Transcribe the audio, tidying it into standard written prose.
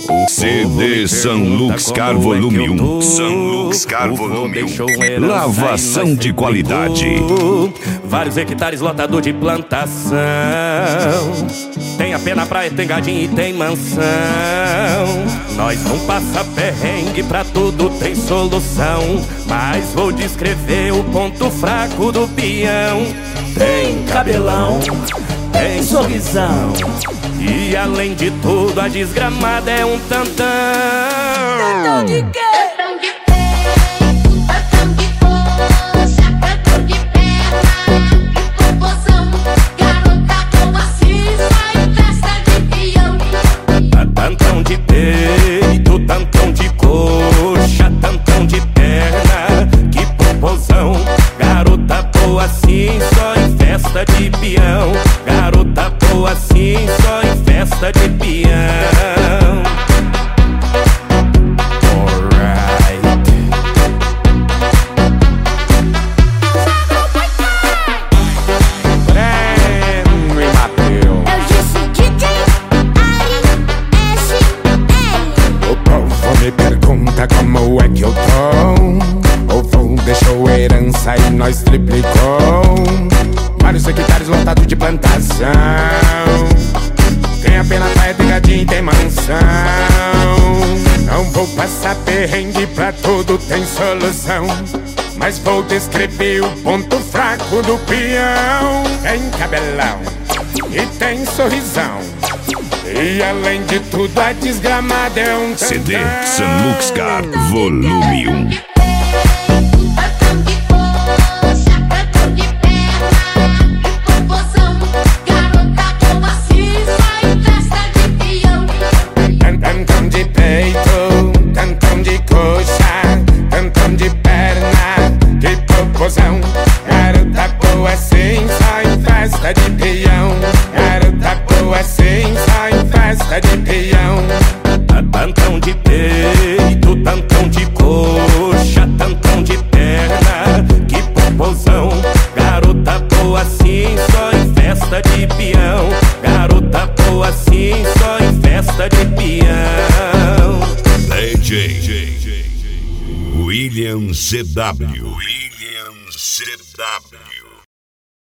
CD Sanlux Car Volume 1. Sanlux Car Volume 1. Lavação de qualidade. Vários hectares lotado de plantação. Tem a pena, praia, tem gadinho e tem mansão. Nós não passa perrengue, pra tudo tem solução. Mas vou descrever o ponto fraco do peão. Tem cabelão, tem sorrisão. E além de tudo, a desgramada é um tantão. Tantão de quê? Tantão de peito, tantão de coxa, tantão de perna e popozão. Garota boa assim, só em festa de peão. Tantão de peito, tantão de coxa, tantão de perna, que popozão. Garota boa assim, só em festa de peão. Garota boa assim, só em festa de peão. Me pergunta como é que eu tô. O vô deixou herança e nós triplicou. Vários hectares lotados de plantação. Tem a pena, praia, tem gadinho e tem mansão. Não vou passar perrengue, pra tudo tem solução. Mas vou descrever o ponto fraco do peão. Tem cabelão e tem sorrisão. E além de tudo, a desgramada é um tantão. CD Sanlux Car Volume 1. Tantão de coxa, tantão de perna e popozão. Garota boa assim, só em festa de peão. Tantão de peito, tantão de coxa, tantão de perna, que popozão. Garota boa assim, só em festa de peão. Garota boa assim, só em festa de peão. Tantão de peito, tantão de coxa, tantão de perna, que popozão. Garota boa assim, só em festa de peão. Garota boa assim, só em festa de peão. DJ William CW. William CW.